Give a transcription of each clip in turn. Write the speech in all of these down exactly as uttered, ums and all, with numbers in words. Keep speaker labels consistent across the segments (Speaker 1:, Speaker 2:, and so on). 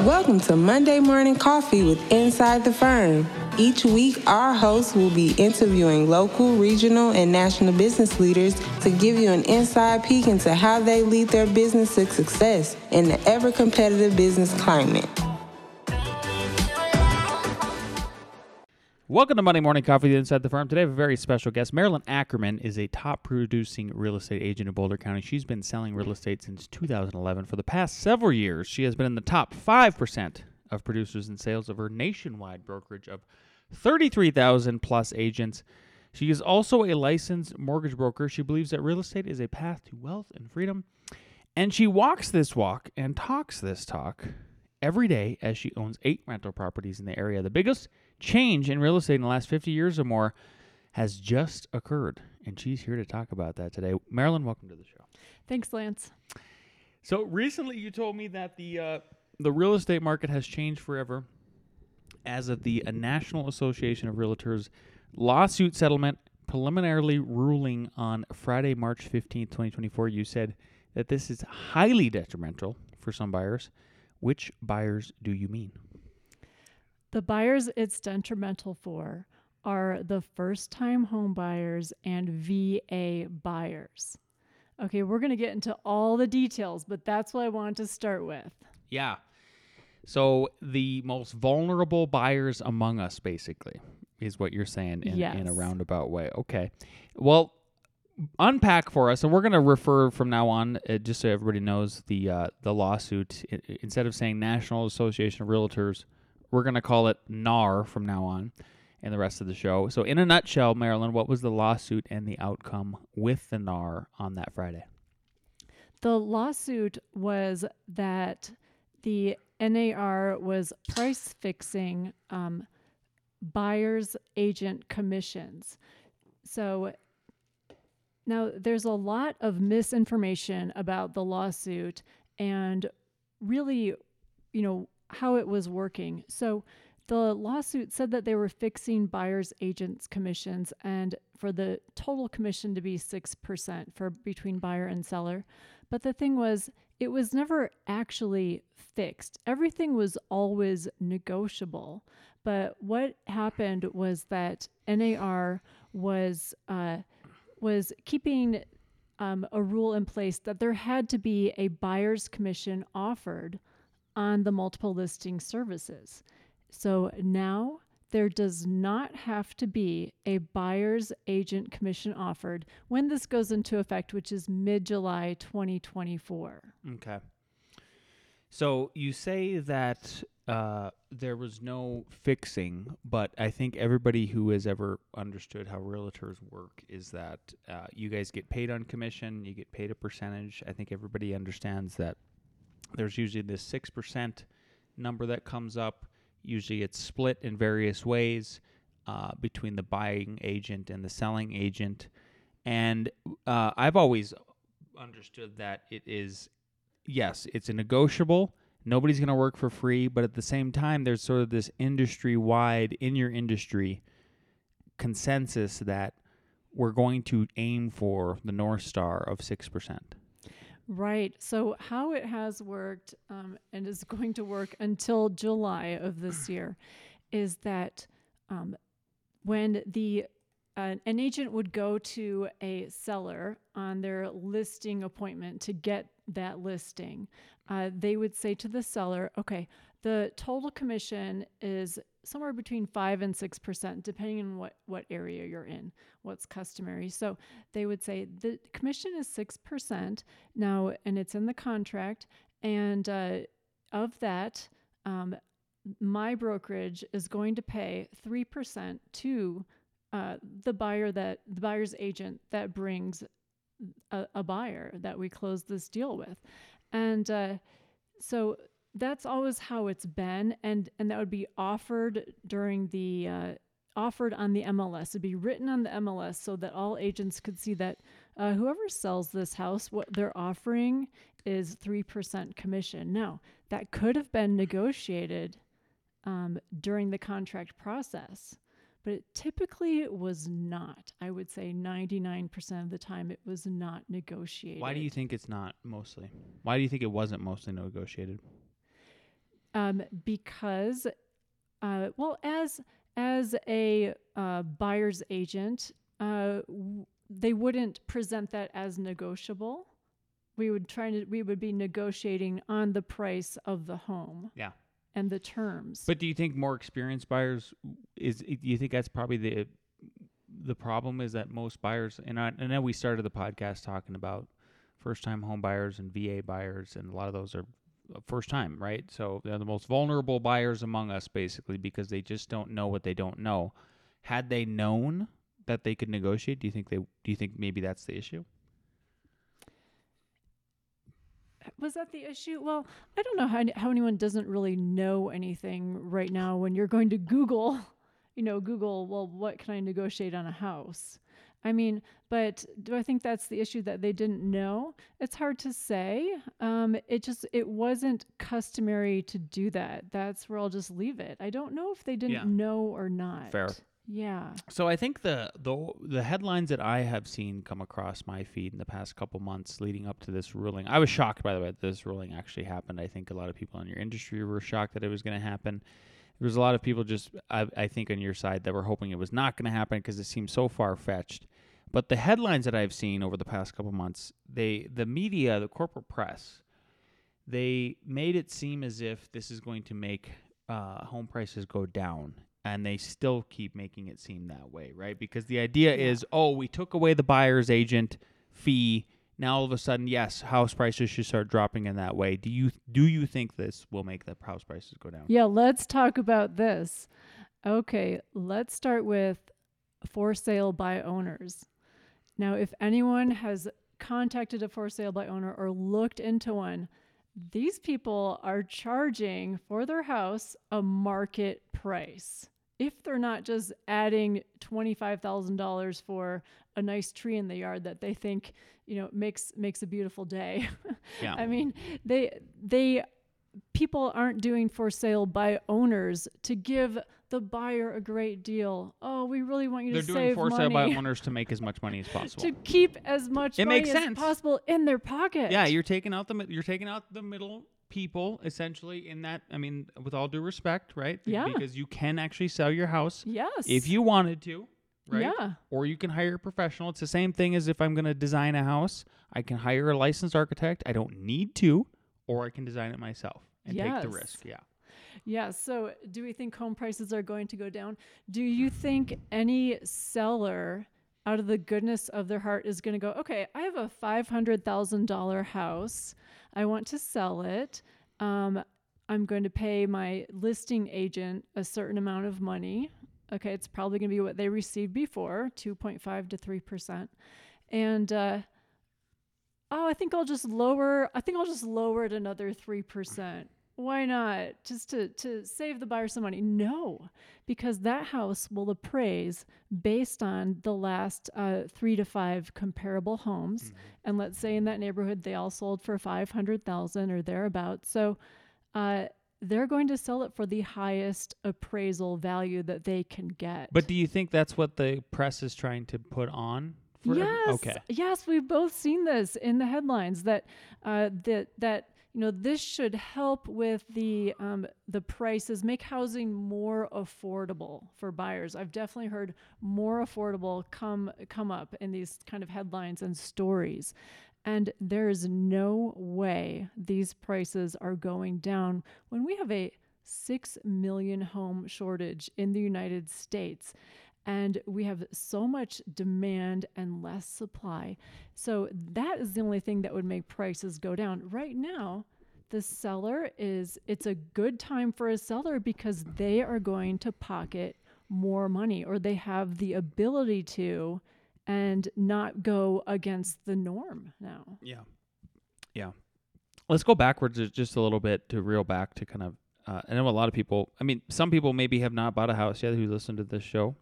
Speaker 1: Welcome to Monday Morning Coffee with Inside the Firm. Each week, our hosts will be interviewing local, regional, and national business leaders to give you an inside peek into how they lead their business to success in the ever-competitive business climate.
Speaker 2: Welcome to Monday Morning Coffee with Inside the Firm. Today I have a very special guest. Marilyn Ackerman is a top-producing real estate agent in Boulder County. She's been selling real estate since two thousand eleven. For the past several years, she has been in the top five percent of producers in sales of her nationwide brokerage of thirty-three thousand plus agents. She is also a licensed mortgage broker. She believes that real estate is a path to wealth and freedom. And she walks this walk and talks this talk every day as she owns eight rental properties in the area. The biggest change in real estate in the last fifty years or more has just occurred, and she's here to talk about that today. Marilyn, welcome to the show.
Speaker 3: Thanks, Lance.
Speaker 2: So recently you told me that the uh, the real estate market has changed forever as of the uh, National Association of Realtors lawsuit settlement preliminarily ruling on Friday, March fifteenth, twenty twenty-four. You said that this is highly detrimental for some buyers. Which buyers do you mean?
Speaker 3: The buyers it's detrimental for are the first-time home buyers and V A buyers. Okay, we're going to get into all the details, but that's what I wanted to start with.
Speaker 2: Yeah. So the most vulnerable buyers among us, basically, is what you're saying in,
Speaker 3: yes.
Speaker 2: in a roundabout way. Okay. Well, unpack for us, and we're going to refer from now on, uh, just so everybody knows, the uh, the lawsuit. I, instead of saying National Association of Realtors, we're going to call it N A R from now on and the rest of the show. So in a nutshell, Marilyn, what was the lawsuit and the outcome with the N A R on that Friday?
Speaker 3: The lawsuit was that the N A R was price fixing um, buyers agent commissions. So now there's a lot of misinformation about the lawsuit and really, you know, how it was working. So the lawsuit said that they were fixing buyers agents commissions and for the total commission to be six percent for between buyer and seller. But the thing was, it was never actually fixed. Everything was always negotiable. But what happened was that N A R was uh, was keeping um, a rule in place that there had to be a buyer's commission offered on the multiple listing services. So now there does not have to be a buyer's agent commission offered when this goes into effect, which is mid-July twenty twenty-four.
Speaker 2: Okay. So you say that uh, there was no fixing, but I think everybody who has ever understood how realtors work is that uh, you guys get paid on commission, you get paid a percentage. I think everybody understands that there's usually this six percent number that comes up. Usually it's split in various ways uh, between the buying agent and the selling agent. And uh, I've always understood that it is, yes, it's a negotiable. Nobody's going to work for free, but at the same time, there's sort of this industry-wide, in your industry, consensus that we're going to aim for the North Star of six percent.
Speaker 3: Right. So how it has worked um, and is going to work until July of this year is that um, when the uh, an agent would go to a seller on their listing appointment to get that listing, uh, they would say to the seller, okay, the total commission is somewhere between five and six percent, depending on what, what area you're in, what's customary. So they would say the commission is six percent now, and it's in the contract. And uh, of that, um, my brokerage is going to pay three percent to uh, the buyer that the buyer's agent that brings a, a buyer that we close this deal with. And uh, so that's always how it's been, and and that would be offered during the uh, offered on the M L S. It'd be written on the M L S so that all agents could see that uh, whoever sells this house, what they're offering is three percent commission. Now, that could have been negotiated um, during the contract process, but it typically was not. I would say ninety-nine percent of the time it was not negotiated.
Speaker 2: Why do you think it's not mostly? Why do you think it wasn't mostly negotiated?
Speaker 3: um, because, uh, well, as as a uh, buyer's agent, uh, w- they wouldn't present that as negotiable. We would try to we would be negotiating on the price of the home.
Speaker 2: Yeah.
Speaker 3: And the terms.
Speaker 2: But do you think more experienced buyers is? Do you think that's probably the the problem? Is that most buyers, and I, I know we started the podcast talking about first time home buyers and V A buyers, and a lot of those are first time, right? So they're the most vulnerable buyers among us, basically, because they just don't know what they don't know. Had they known that they could negotiate, do you think they? Do you think maybe that's the issue?
Speaker 3: Was that the issue? Well, I don't know how how anyone doesn't really know anything right now when you're going to Google, you know, Google, well, what can I negotiate on a house? I mean, but do I think that's the issue, that they didn't know? It's hard to say. Um, it just, it wasn't customary to do that. That's where I'll just leave it. I don't know if they didn't
Speaker 2: Yeah.
Speaker 3: know or not.
Speaker 2: Fair.
Speaker 3: Yeah.
Speaker 2: So I think the, the the headlines that I have seen come across my feed in the past couple months leading up to this ruling, I was shocked, by the way, that this ruling actually happened. I think a lot of people in your industry were shocked that it was going to happen. There was a lot of people just, I, I think, on your side that were hoping it was not going to happen because it seemed so far-fetched. But the headlines that I've seen over the past couple months, they the media, the corporate press, they made it seem as if this is going to make uh, home prices go down. And they still keep making it seem that way, right? Because the idea
Speaker 3: Yeah.
Speaker 2: is, oh, we took away the buyer's agent fee. Now all of a sudden, yes, house prices should start dropping in that way. Do you do you think this will make the house prices go down?
Speaker 3: Yeah, let's talk about this. Okay, let's start with for sale by owners. Now, if anyone has contacted a for sale by owner or looked into one, these people are charging for their house a market price. If they're not just adding twenty-five thousand dollars for a nice tree in the yard that they think, you know, makes makes a beautiful day.
Speaker 2: Yeah.
Speaker 3: I mean, they they people aren't doing for sale by owners to give the buyer a great deal. Oh, we really want you
Speaker 2: They're
Speaker 3: to
Speaker 2: doing
Speaker 3: save
Speaker 2: for
Speaker 3: money.
Speaker 2: sale by owners to make as much money as possible.
Speaker 3: to keep as much
Speaker 2: It
Speaker 3: money
Speaker 2: makes
Speaker 3: as
Speaker 2: sense.
Speaker 3: possible in their pocket.
Speaker 2: Yeah, you're taking out the mi- you're taking out the middle people essentially in that. I mean, with all due respect, right?
Speaker 3: Yeah.
Speaker 2: Because you can actually sell your house
Speaker 3: Yes.
Speaker 2: if you wanted to, right?
Speaker 3: Yeah.
Speaker 2: Or you can hire a professional. It's the same thing as if I'm going to design a house. I can hire a licensed architect. I don't need to, or I can design it myself and take the
Speaker 3: Yes.
Speaker 2: risk. Yeah.
Speaker 3: Yeah. So do we think home prices are going to go down? Do you think any seller out of the goodness of their heart is going to go, okay, I have a five hundred thousand dollars house. I want to sell it. Um, I'm going to pay my listing agent a certain amount of money. Okay. It's probably going to be what they received before, two point five to three percent. And, uh, oh, I think I'll just lower, I think I'll just lower it another three percent. Why not? Just to, to save the buyer some money. No, because that house will appraise based on the last uh, three to five comparable homes.
Speaker 2: Mm-hmm.
Speaker 3: And let's say in that neighborhood, they all sold for five hundred thousand or thereabouts. So uh, they're going to sell it for the highest appraisal value that they can get.
Speaker 2: But do you think that's what the press is trying to put on? For every-
Speaker 3: Yes.
Speaker 2: okay.
Speaker 3: Yes, we've both seen this in the headlines that uh, that that you know this should help with the um, the prices, make housing more affordable for buyers. I've definitely heard more affordable come come up in these kind of headlines and stories. And there is no way these prices are going down when we have a six million home shortage in the United States. And we have so much demand and less supply. So that is the only thing that would make prices go down. Right now, the seller is, it's a good time for a seller because they are going to pocket more money, or they have the ability to, and not go against the norm now.
Speaker 2: Yeah. Yeah. Let's go backwards just a little bit to reel back to kind of, uh, I know a lot of people, I mean, some people maybe have not bought a house yet who listen to this show.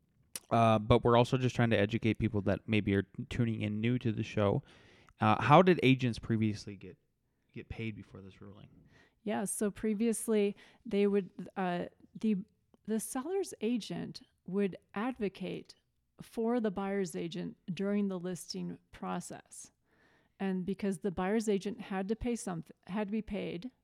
Speaker 2: Uh, but we're also just trying to educate people that maybe are tuning in new to the show. Uh, how did agents previously get get paid before this ruling?
Speaker 3: Yeah, so previously they would uh, the the seller's agent would advocate for the buyer's agent during the listing process, and because the buyer's agent had to pay something, had to be paid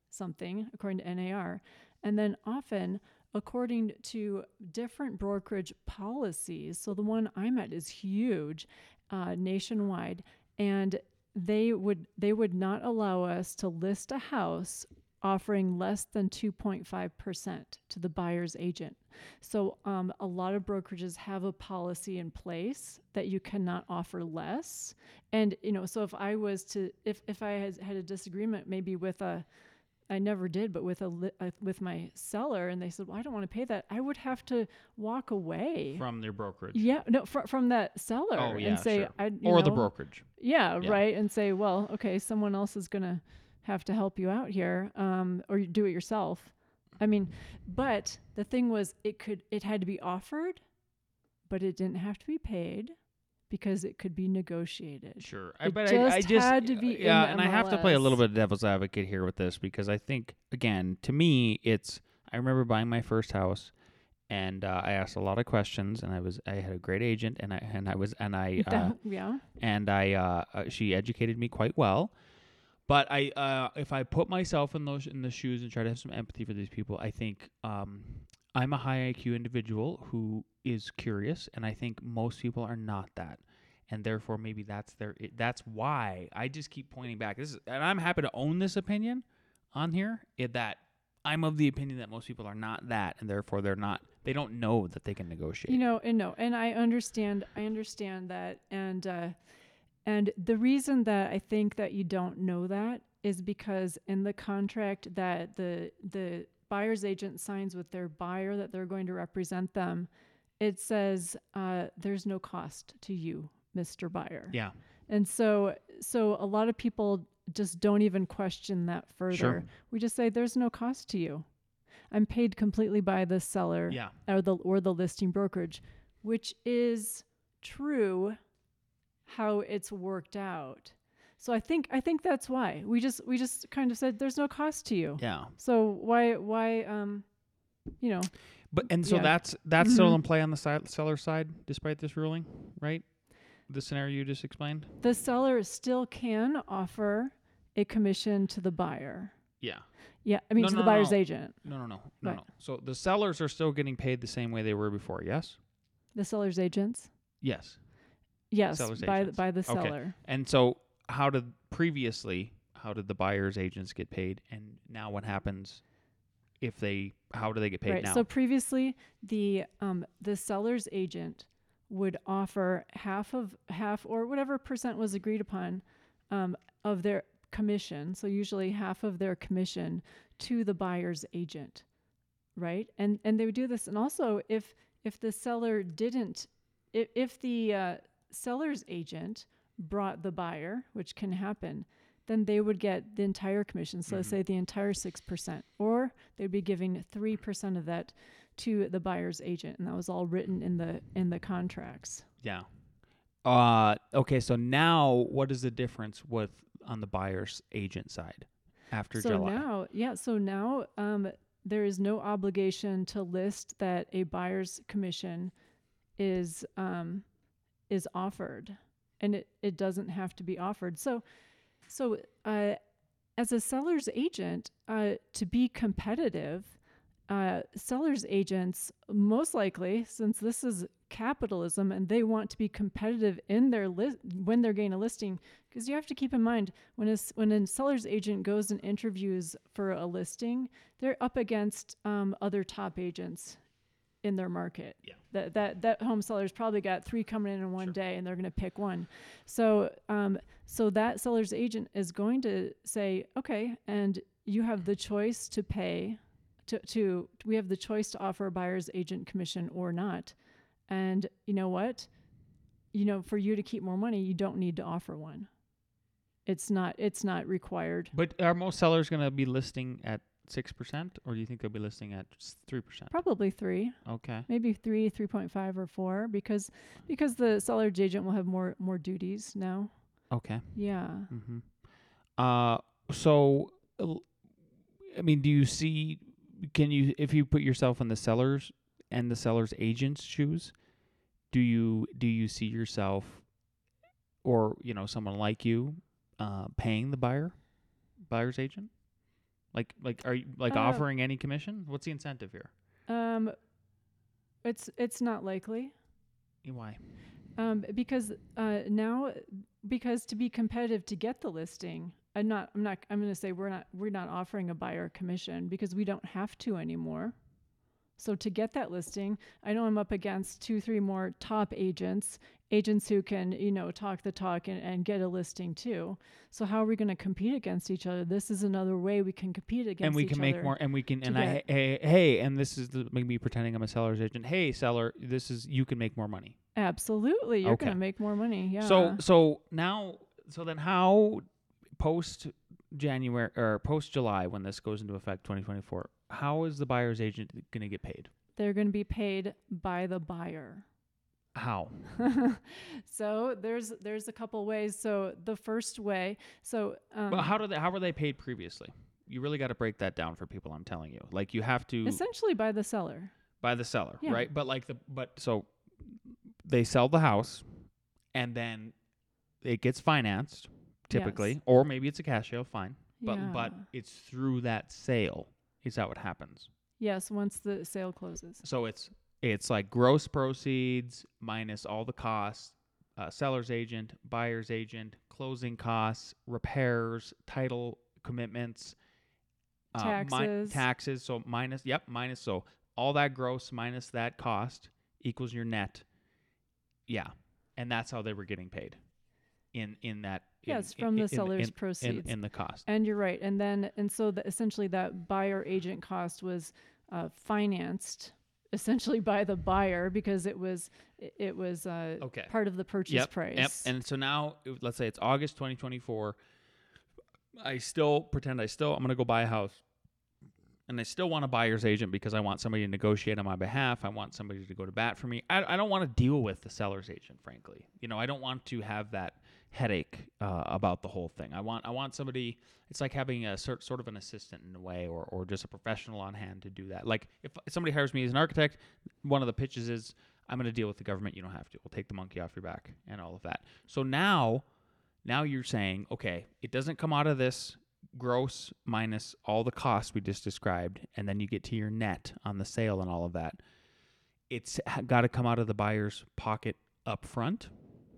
Speaker 3: something according to N A R. And then often, according to different brokerage policies, so the one I'm at is huge, uh, nationwide, and they would they would not allow us to list a house offering less than two point five percent to the buyer's agent. So um, a lot of brokerages have a policy in place that you cannot offer less. And, you know, so if I was to, if, if I had, had a disagreement maybe with a, I never did, but with a, li- uh, with my seller, and they said, well, I don't want to pay that, I would have to walk away.
Speaker 2: From their brokerage.
Speaker 3: Yeah, no, fr- from that seller.
Speaker 2: Oh, yeah,
Speaker 3: and say,
Speaker 2: sure.
Speaker 3: I, you
Speaker 2: Or
Speaker 3: know,
Speaker 2: the brokerage.
Speaker 3: Yeah,
Speaker 2: Yeah.
Speaker 3: right. And say, well, okay, someone else is going to have to help you out here, um, or you do it yourself. I mean, but the thing was, it could, it had to be offered, but it didn't have to be paid because it could be negotiated.
Speaker 2: Sure. I,
Speaker 3: It
Speaker 2: but
Speaker 3: just
Speaker 2: I, I just
Speaker 3: had to be in
Speaker 2: yeah,
Speaker 3: the
Speaker 2: and I have to play a little
Speaker 3: M L S.
Speaker 2: bit of devil's advocate here with this because I think, again, to me, it's, I remember buying my first house and uh, I asked a lot of questions and I was, I had a great agent and I, and I was, and I, uh,
Speaker 3: That- yeah.
Speaker 2: and I, uh, uh, she educated me quite well. But I, uh, if I put myself in those in the shoes and try to have some empathy for these people, I think um, I'm a high I Q individual who is curious, and I think most people are not that, and therefore maybe that's their. It, that's why I just keep pointing back. This is, and I'm happy to own this opinion on here. It, that I'm of the opinion that most people are not that, and therefore they're not. They don't know that they can negotiate.
Speaker 3: You know, and no, and I understand, I understand that. And, uh, And the reason that I think that you don't know that is because in the contract that the the buyer's agent signs with their buyer that they're going to represent them, it says uh, there's no cost to you, Mister Buyer.
Speaker 2: Yeah.
Speaker 3: And so so a lot of people just don't even question that further.
Speaker 2: Sure.
Speaker 3: We just say there's no cost to you. I'm paid completely by the seller
Speaker 2: Yeah.
Speaker 3: or the or the listing brokerage, which is true how it's worked out. So I think I think that's why we just we just kind of said there's no cost to you.
Speaker 2: Yeah.
Speaker 3: So why why um you know
Speaker 2: But and so
Speaker 3: Yeah.
Speaker 2: that's that's still
Speaker 3: Mhm.
Speaker 2: in play on the side, seller side, despite this ruling, right? The scenario you just explained.
Speaker 3: the seller still can offer a commission to the buyer.
Speaker 2: Yeah.
Speaker 3: Yeah, I mean
Speaker 2: No,
Speaker 3: to
Speaker 2: no,
Speaker 3: the
Speaker 2: no,
Speaker 3: buyer's
Speaker 2: no.
Speaker 3: agent.
Speaker 2: No, no, no, no,
Speaker 3: Right.
Speaker 2: no. So the sellers are still getting paid the same way they were before. Yes.
Speaker 3: The seller's agents.
Speaker 2: Yes.
Speaker 3: Yes,
Speaker 2: Seller's
Speaker 3: by
Speaker 2: agents.
Speaker 3: by the
Speaker 2: Okay.
Speaker 3: seller.
Speaker 2: And so, how did previously? How did the buyers' agents get paid? And now, what happens if they? How do they get paid
Speaker 3: Right.
Speaker 2: now?
Speaker 3: So previously, the um, the seller's agent would offer half of half or whatever percent was agreed upon um, of their commission. So usually half of their commission to the buyer's agent, right? And and they would do this. And also, if if the seller didn't, if if the uh, seller's agent brought the buyer, which can happen, then they would get the entire commission. So
Speaker 2: Mhm.
Speaker 3: say the entire six percent, or they'd be giving three percent of that to the buyer's agent. And that was all written in the, in the contracts.
Speaker 2: yeah. Uh. Okay. So now, what is the difference with on the buyer's agent side after
Speaker 3: So
Speaker 2: July?
Speaker 3: now, yeah. So now, um, there is no obligation to list that a buyer's commission is, um, is offered, and it, it doesn't have to be offered. So, so, uh, as a seller's agent, uh, to be competitive, uh, seller's agents, most likely, since this is capitalism and they want to be competitive in their list when they're getting a listing, because you have to keep in mind when a, s- when a seller's agent goes and interviews for a listing, they're up against um, other top agents in their market.
Speaker 2: Yeah.
Speaker 3: That that that home seller's probably got three coming in in one
Speaker 2: Sure.
Speaker 3: day, and they're going to pick one. So um, so that seller's agent is going to say, okay, and you have the choice to pay. To, to we have the choice to offer a buyer's agent commission or not. And you know what? You know, for you to keep more money, you don't need to offer one. It's not it's not required.
Speaker 2: But are most sellers going to be listing at six percent, or do you think they'll be listing at three percent?
Speaker 3: Probably three,
Speaker 2: Okay.
Speaker 3: maybe three, three point five or four, because because the seller's agent will have more more duties now.
Speaker 2: Okay.
Speaker 3: Yeah.
Speaker 2: Mm-hmm. Uh. So, uh, I mean, do you see? Can you, if you put yourself in the seller's and the seller's agent's shoes, do you do you see yourself, or you know, someone like you, uh, paying the buyer, buyer's agent? Like, like, are you like
Speaker 3: Uh,
Speaker 2: offering any commission? What's the incentive here?
Speaker 3: Um, it's it's not likely.
Speaker 2: Why?
Speaker 3: Um, because uh, now, because to be competitive to get the listing, I'm not. I'm not. I'm going to say we're not. We're not offering a buyer commission because we don't have to anymore. So to get that listing, I know I'm up against two, three more top agents, agents who can, you know, talk the talk and, and get a listing too. So how are we going to compete against each other? This is another way we can compete against each other.
Speaker 2: And we can make more, and we can, and I,
Speaker 3: get-
Speaker 2: hey, hey, and this is the, me pretending I'm a seller's agent. Hey, seller, this is, you can make more money.
Speaker 3: Absolutely. You're
Speaker 2: Okay.
Speaker 3: going to make more money. Yeah.
Speaker 2: So, so now, so then how post January or post July, when this goes into effect, twenty twenty-four, how is the buyer's agent going to get paid?
Speaker 3: they're going to be paid by the buyer.
Speaker 2: How?
Speaker 3: So there's there's a couple ways. So the first way, so um,
Speaker 2: Well, how do they, how were they paid previously? You really got to break that down for people. I'm telling you, like you have to
Speaker 3: essentially by the seller.
Speaker 2: by the seller,
Speaker 3: Yeah.
Speaker 2: right? But like the but so they sell the house, and then it gets financed typically,
Speaker 3: Yes.
Speaker 2: or maybe it's a cash sale. Fine, but
Speaker 3: Yeah.
Speaker 2: but it's through that sale. Is that what happens?
Speaker 3: Yes, once the sale closes.
Speaker 2: So it's it's like gross proceeds minus all the costs, uh, seller's agent, buyer's agent, closing costs, repairs, title commitments, uh, mi-
Speaker 3: Taxes.
Speaker 2: taxes. So minus, yep, minus. So all that gross minus that cost equals your net. Yeah, and that's how they were getting paid. In in that. in-
Speaker 3: Yes,
Speaker 2: in-
Speaker 3: from the
Speaker 2: in-
Speaker 3: seller's
Speaker 2: in-
Speaker 3: proceeds.
Speaker 2: In, in the cost.
Speaker 3: And you're right. And then, and so the, essentially that buyer agent cost was uh, financed essentially by the buyer because it was, it, it was uh,
Speaker 2: Okay.
Speaker 3: part of the purchase
Speaker 2: Yep,
Speaker 3: price.
Speaker 2: Yep. And so now, if- let's say it's August twenty twenty-four. I still pretend I still, I'm going to go buy a house. And I still want a buyer's agent because I want somebody to negotiate on my behalf. I want somebody to go to bat for me. I, I don't want to deal with the seller's agent, frankly. You know, I don't want to have that headache uh, about the whole thing. I want I want somebody, it's like having a sort, sort of an assistant in a way, or, or just a professional on hand to do that. Like if somebody hires me as an architect, one of the pitches is, I'm going to deal with the government. You don't have to. We'll take the monkey off your back and all of that. So now, now you're saying, okay, it doesn't come out of this gross minus all the costs we just described, and then you get to your net on the sale and all of that. It's got to come out of the buyer's pocket up front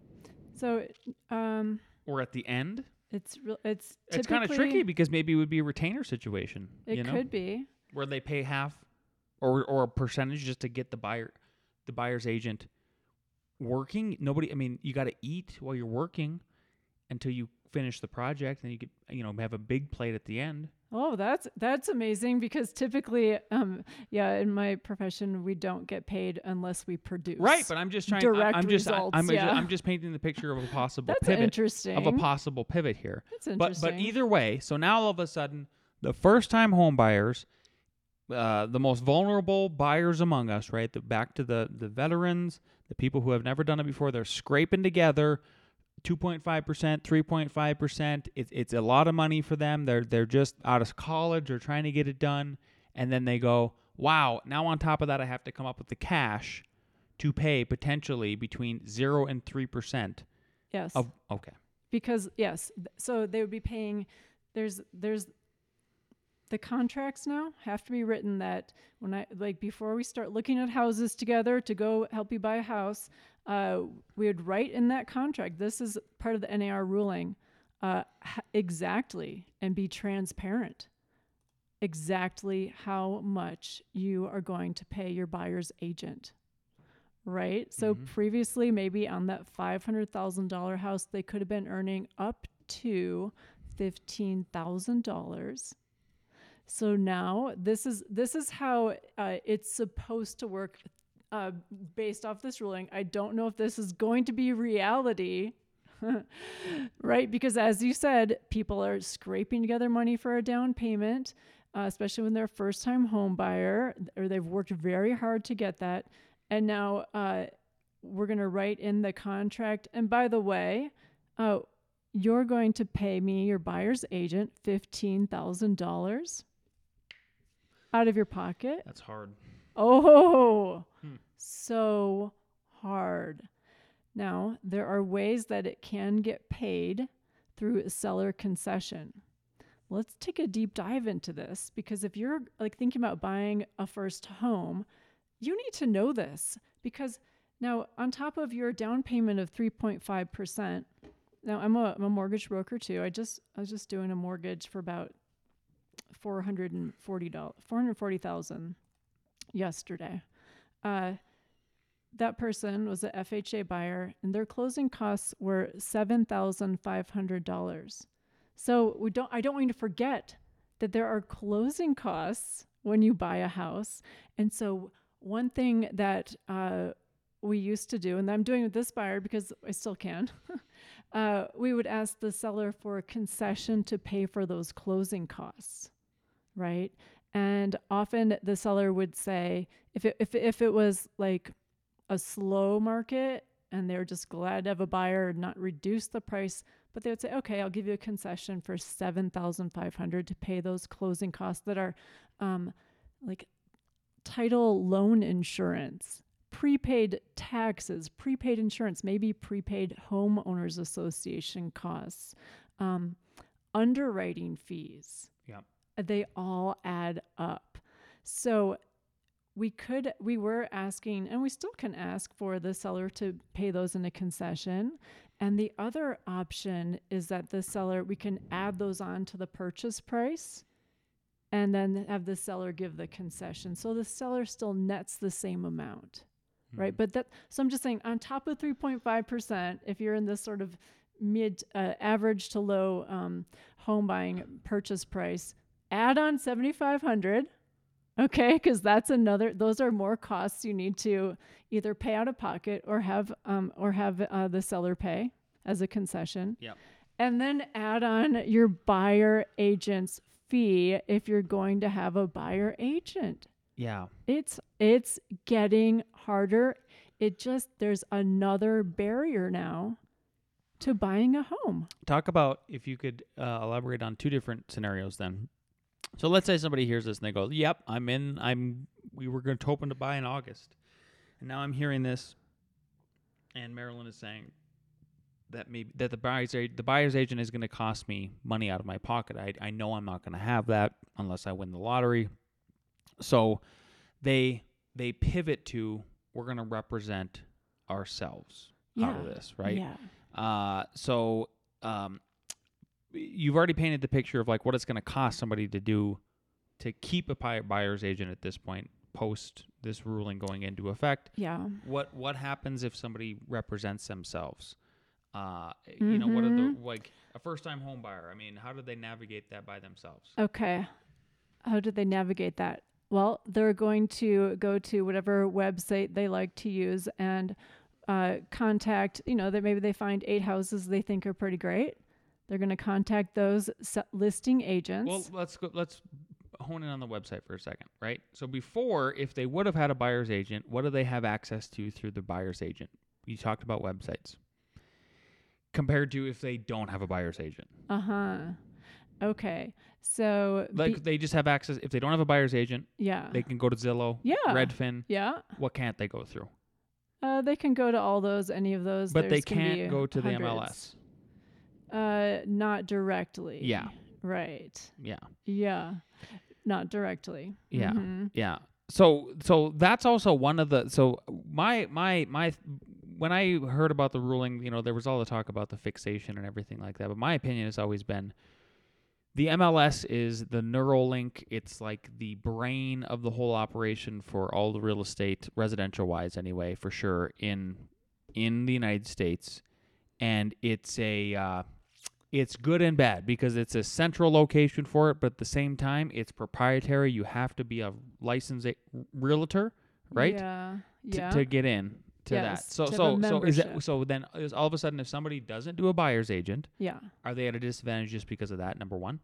Speaker 3: So um,
Speaker 2: or at the end.
Speaker 3: it's real. It's
Speaker 2: It's kind of tricky
Speaker 3: typically-
Speaker 2: because maybe it would be a retainer situation.
Speaker 3: It
Speaker 2: you know,
Speaker 3: could be.
Speaker 2: where they pay half or or a percentage just to get the buyer, the buyer's agent working. Nobody. I mean, you got to eat while you're working until you finish the project, and you get, you know, have a big plate at the end.
Speaker 3: Oh, that's that's amazing because typically, um, yeah, in my profession, we don't get paid unless we produce.
Speaker 2: Right, but I'm just trying.
Speaker 3: direct
Speaker 2: I'm just.
Speaker 3: results,
Speaker 2: I'm,
Speaker 3: yeah.
Speaker 2: I'm just painting the picture of a possible
Speaker 3: That's
Speaker 2: pivot.
Speaker 3: interesting.
Speaker 2: Of a possible pivot here.
Speaker 3: That's
Speaker 2: But
Speaker 3: interesting.
Speaker 2: but either way, so now all of a sudden, the first time home buyers, uh, the most vulnerable buyers among us, right? The, back to the the veterans, the people who have never done it before, they're scraping together two point five percent, three point five percent. It's it's a lot of money for them. They're they're just out of college or trying to get it done, and then they go, wow, now on top of that I have to come up with the cash to pay potentially between zero and three percent
Speaker 3: yes.
Speaker 2: of okay.
Speaker 3: Because yes, th- so they would be paying. There's there's the contracts now have to be written that when I like before we start looking at houses together to go help you buy a house, uh, we would write in that contract. This is part of the N A R ruling, uh, h- exactly, and be transparent. Exactly how much you are going to pay your buyer's agent. Right? So
Speaker 2: Mhm.
Speaker 3: previously, maybe on that five hundred thousand dollars house, they could have been earning up to fifteen thousand dollars. So now this is this is how uh, it's supposed to work uh, based off this ruling. I don't know if this is going to be reality, right? Because as you said, people are scraping together money for a down payment, uh, especially when they're a first-time home buyer, or they've worked very hard to get that. And now uh, we're going to write in the contract. And by the way, uh, you're going to pay me, your buyer's agent, fifteen thousand dollars out of your pocket.
Speaker 2: That's hard.
Speaker 3: Oh,
Speaker 2: Hmm.
Speaker 3: so hard. Now, there are ways that it can get paid through seller concession. let's take a deep dive into this, because if you're like thinking about buying a first home, you need to know this, because now on top of your down payment of three point five percent, now I'm a, I'm a mortgage broker too. I just, I was just doing a mortgage for about four hundred forty dollars, four hundred forty thousand yesterday. Uh, that person was a F H A buyer, and their closing costs were seven thousand five hundred dollars. So we don't, I don't want you to forget that there are closing costs when you buy a house. And so one thing that uh, we used to do, and I'm doing with this buyer because I still can, uh, we would ask the seller for a concession to pay for those closing costs, right? And often the seller would say, if it, if, if it was like a slow market and they're just glad to have a buyer, not reduce the price, but they would say, okay, I'll give you a concession for seven thousand five hundred dollars to pay those closing costs that are um, like title loan insurance, prepaid taxes, prepaid insurance, maybe prepaid homeowners association costs, um, underwriting fees.
Speaker 2: Yeah.
Speaker 3: They all add up. So we could, we were asking, and we still can ask for the seller to pay those in a concession. And the other option is that the seller, we can add those on to the purchase price and then have the seller give the concession. So the seller still nets the same amount, mm-hmm. right? But that, so I'm just saying, on top of three point five percent, if you're in this sort of mid, uh, average to low um, home buying purchase price, add on seventy-five hundred dollars. Okay, because that's another, those are more costs you need to either pay out of pocket or have um, or have uh, the seller pay as a concession.
Speaker 2: Yeah.
Speaker 3: And then add on your buyer agent's fee if you're going to have a buyer agent.
Speaker 2: Yeah.
Speaker 3: It's it's getting harder. It just, there's another barrier now to buying a home.
Speaker 2: Talk about, if you could uh, elaborate on two different scenarios then. So let's say somebody hears this and they go, yep, I'm in, I'm, we were going to hoping to buy in August. And now I'm hearing this, and Marilyn is saying that maybe that the buyer's, the buyer's agent is going to cost me money out of my pocket. I, I know I'm not going to have that unless I win the lottery. So they, they pivot to, we're going to represent ourselves
Speaker 3: yeah.
Speaker 2: out of this, right?
Speaker 3: Yeah.
Speaker 2: Uh, so, um, you've already painted the picture of like what it's going to cost somebody to do to keep a buy- buyer's agent at this point post this ruling going into effect.
Speaker 3: Yeah.
Speaker 2: What what happens if somebody represents themselves? Uh,
Speaker 3: mm-hmm.
Speaker 2: You know, what are the, like a first time home buyer? I mean, how do they navigate that by themselves?
Speaker 3: Okay. How do they navigate that? Well, they're going to go to whatever website they like to use and uh, contact, you know, that maybe they find eight houses they think are pretty great. They're going to contact those listing agents.
Speaker 2: Well, let's go, let's hone in on the website for a second, right? So before, if they would have had a buyer's agent, what do they have access to through the buyer's agent? You talked about websites. Compared to if they don't have a buyer's agent.
Speaker 3: Uh-huh. Okay. So
Speaker 2: like
Speaker 3: be-
Speaker 2: they just have access. If they don't have a buyer's agent,
Speaker 3: yeah,
Speaker 2: they can go to Zillow,
Speaker 3: yeah,
Speaker 2: Redfin.
Speaker 3: Yeah.
Speaker 2: What can't they go through?
Speaker 3: Uh, they can go to all those, any of those.
Speaker 2: But
Speaker 3: There's
Speaker 2: they can't go to
Speaker 3: hundreds.
Speaker 2: the M L S.
Speaker 3: Uh, not directly.
Speaker 2: Yeah.
Speaker 3: Right.
Speaker 2: Yeah.
Speaker 3: Yeah. Not directly.
Speaker 2: Yeah.
Speaker 3: Mm-hmm.
Speaker 2: Yeah. So so that's also one of the so my my my when I heard about the ruling, you know, there was all the talk about the fixation and everything like that. But my opinion has always been the M L S is the Neuralink. It's like the brain of the whole operation for all the real estate, residential wise anyway, for sure, in in the United States. And it's a uh, it's good and bad because it's a central location for it, but at the same time, it's proprietary. You have to be a licensed a- realtor, right?
Speaker 3: Yeah.
Speaker 2: T-
Speaker 3: Yeah.
Speaker 2: to get in to
Speaker 3: Yes,
Speaker 2: that. So
Speaker 3: to have
Speaker 2: so
Speaker 3: a
Speaker 2: so is that
Speaker 3: membership.
Speaker 2: so then is all of a sudden if somebody doesn't do a buyer's agent,
Speaker 3: Yeah.
Speaker 2: are they at a disadvantage just because of that? Number one,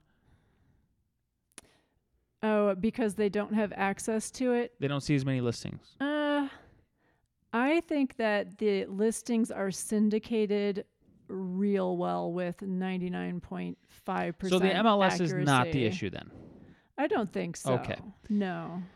Speaker 3: Oh, because they don't have access to it.
Speaker 2: they don't see as many listings.
Speaker 3: Uh, I think that the listings are syndicated real well with ninety-nine point five percent
Speaker 2: So the M L S
Speaker 3: accuracy.
Speaker 2: is not the issue then.
Speaker 3: I don't think so.
Speaker 2: Okay.
Speaker 3: No.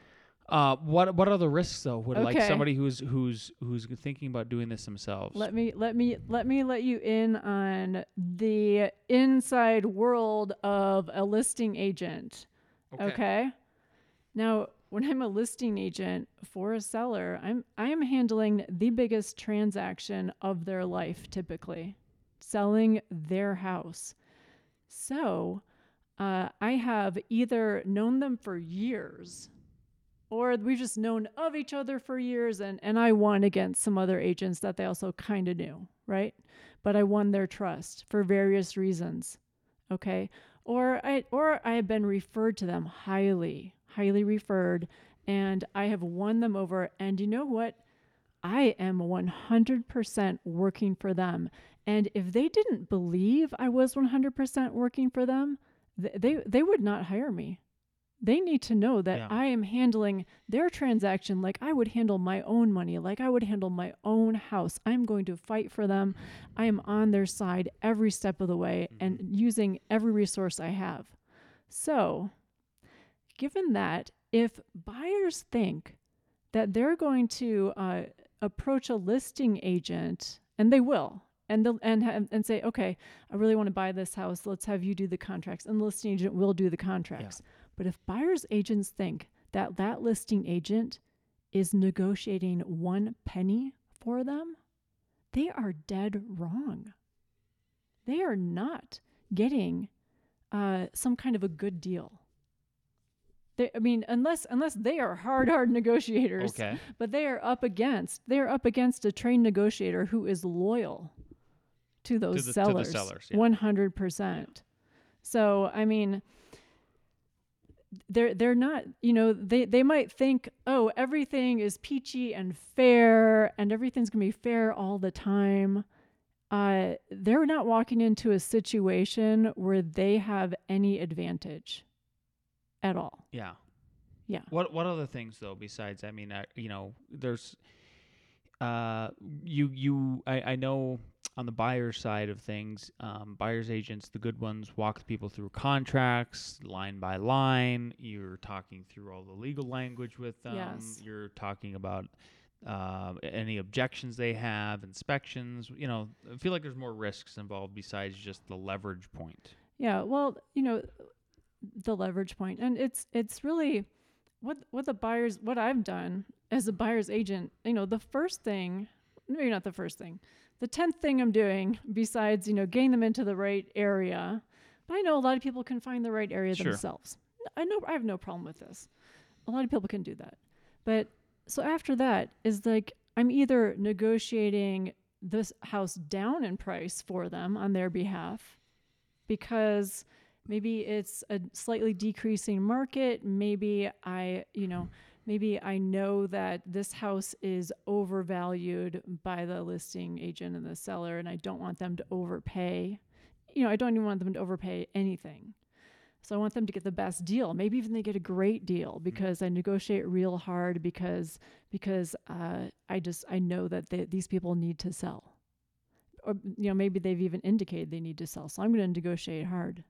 Speaker 2: Uh, what what are the risks though? Would like
Speaker 3: Okay.
Speaker 2: somebody who's who's who's thinking about doing this themselves?
Speaker 3: Let me let me let me let you in on the inside world of a listing agent. Okay. Now, when I'm a listing agent for a seller, I'm I am handling the biggest transaction of their life typically, selling their house. So, uh, I have either known them for years, or we've just known of each other for years, and, and I won against some other agents that they also kind of knew, right? But I won their trust for various reasons, okay? Or I or I have been referred to them, highly, highly referred, and I have won them over. And you know what? I am one hundred percent working for them. And if they didn't believe I was one hundred percent working for them, th- they they would not hire me. They need to know that
Speaker 2: Yeah.
Speaker 3: I am handling their transaction like I would handle my own money, like I would handle my own house. I'm going to fight for them. I am on their side every step of the way and using every resource I have. So, given that, if buyers think that they're going to uh, approach a listing agent, and they will, and they'll, and ha- and say, okay, I really want to buy this house. Let's have you do the contracts, and the listing agent will do the contracts. But if buyers agents think that that listing agent is negotiating one penny for them, they are dead wrong. They are not getting uh, some kind of a good deal. They, I mean, unless unless they are hard, hard negotiators,
Speaker 2: Okay.
Speaker 3: but they are up against they are up against a trained negotiator who is loyal to those
Speaker 2: the- to the
Speaker 3: sellers,
Speaker 2: sellers, yeah.
Speaker 3: one hundred percent. So, I mean, they're they're not, you know, they they might think, oh, everything is peachy and fair and everything's gonna be fair all the time. Uh, they're not walking into a situation where they have any advantage at all.
Speaker 2: Yeah.
Speaker 3: Yeah.
Speaker 2: What what other things though besides? I mean, uh, you know, there's uh you you I, I know on the buyer side of things, um, buyers agents, the good ones, walk people through contracts line by line. You're talking through all the legal language with them.
Speaker 3: Yes.
Speaker 2: You're talking about uh, any objections they have, inspections. You know, I feel like there's more risks involved besides just the leverage point.
Speaker 3: Yeah, well, you know, the leverage point, and it's it's really what what the buyers what I've done as a buyer's agent. You know, the first thing, maybe not the first thing, the tenth thing I'm doing besides, you know, getting them into the right area. But I know a lot of people can find the right area
Speaker 2: Sure.
Speaker 3: themselves. I know I have no problem with this. A lot of people can do that. But so after that is like I'm either negotiating this house down in price for them on their behalf because maybe it's a slightly decreasing market. Maybe I, you know, maybe I know that this house is overvalued by the listing agent and the seller, and I don't want them to overpay. You know, I don't even want them to overpay anything. So I want them to get the best deal. Maybe even they get a great deal because I negotiate real hard because because uh, I just I know that they, these people need to sell. Or, you know, maybe they've even indicated they need to sell. So I'm going to negotiate hard.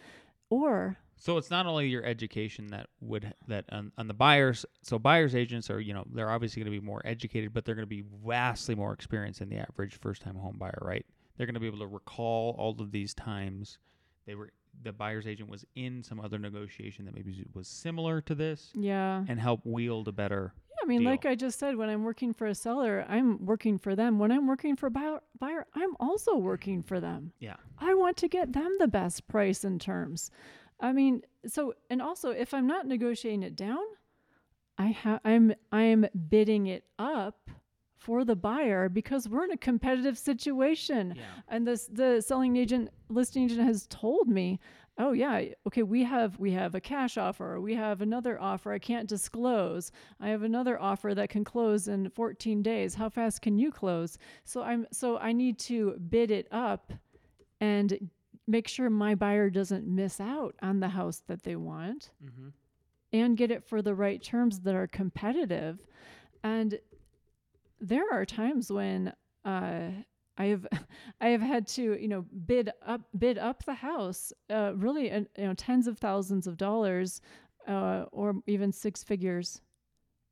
Speaker 3: Or
Speaker 2: So it's not only your education that would that on, on the buyers. So buyers agents are, you know, they're obviously going to be more educated, but they're going to be vastly more experienced than the average first-time home buyer, right? They're going to be able to recall all of these times they were the buyer's agent was in some other negotiation that maybe was similar to this,
Speaker 3: yeah.
Speaker 2: and help wield a better.
Speaker 3: I mean,
Speaker 2: deal.
Speaker 3: like I just said, when I'm working for a seller, I'm working for them. When I'm working for a buyer, buyer, I'm also working for them.
Speaker 2: Yeah.
Speaker 3: I want to get them the best price and terms. I mean, so, and also if I'm not negotiating it down, I have, I'm, I'm bidding it up for the buyer because we're in a competitive situation.
Speaker 2: Yeah.
Speaker 3: And this, the selling agent, listing agent has told me, oh yeah, okay, we have we have a cash offer. We have another offer I can't disclose. I have another offer that can close in fourteen days. How fast can you close? So I'm so I need to bid it up and make sure my buyer doesn't miss out on the house that they want,
Speaker 2: Mm-hmm.
Speaker 3: and get it for the right terms that are competitive. And there are times when uh I have, I have had to, you know, bid up, bid up the house, uh, really, uh, you know, tens of thousands of dollars, uh, or even six figures,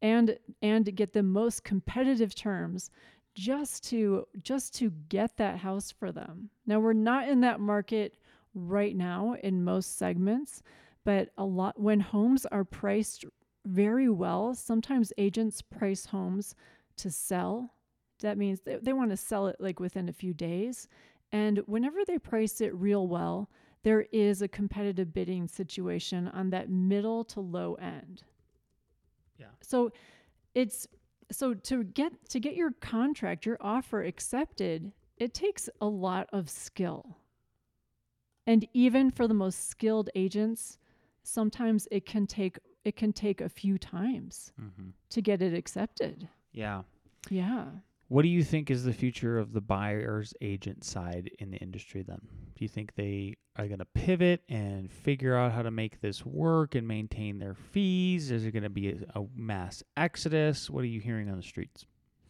Speaker 3: and and get the most competitive terms just to just to get that house for them. Now, we're not in that market right now in most segments, but a lot when homes are priced very well, sometimes agents price homes to sell. That means they, they want to sell it like within a few days. And whenever they price it real well, there is a competitive bidding situation on that middle to low end.
Speaker 2: Yeah.
Speaker 3: So it's so to get to get your contract, your offer accepted, it takes a lot of skill. And even for the most skilled agents, sometimes it can take it can take a few times
Speaker 2: Mm-hmm.
Speaker 3: to get it accepted.
Speaker 2: Yeah.
Speaker 3: Yeah.
Speaker 2: What do you think is the future of the buyer's agent side in the industry then? Do you think they are going to pivot and figure out how to make this work and maintain their fees? Is there going to be a, a mass exodus? What are you hearing on the streets?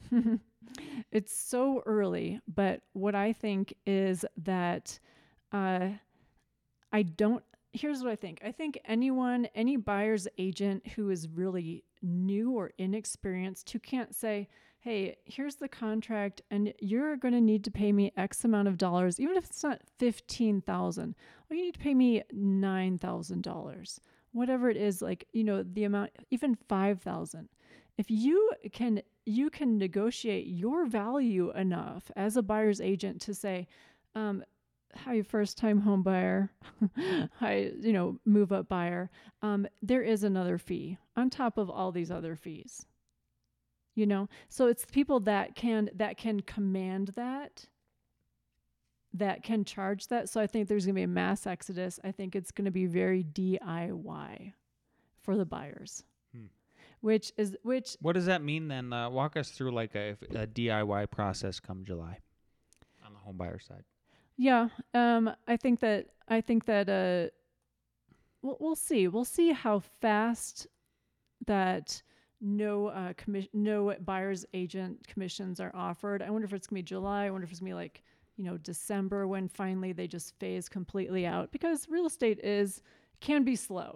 Speaker 3: It's so early, but what I think is that uh, I don't, here's what I think. I think anyone, any buyer's agent who is really new or inexperienced, who can't say, hey, here's the contract and you're going to need to pay me X amount of dollars, even if it's not fifteen thousand dollars, well, you need to pay me nine thousand dollars, whatever it is, like, you know, the amount, even five thousand dollars. If you can, you can negotiate your value enough as a buyer's agent to say, um, hi, first time home buyer, hi, you know, move up buyer, um, there is another fee on top of all these other fees. You know, so it's people that can that can command that, that can charge that. So I think there's going to be a mass exodus. I think it's going to be very D I Y for the buyers, hmm. which is which.
Speaker 2: What does that mean then? Uh, walk us through like a, a D I Y process come July on the home buyer side.
Speaker 3: Yeah, um, I think that I think that uh, we'll, we'll see. We'll see how fast that. No uh, commission, no buyer's agent commissions are offered. I wonder if it's gonna be July. I wonder if it's gonna be like, you know, December when finally they just phase completely out, because real estate is can be slow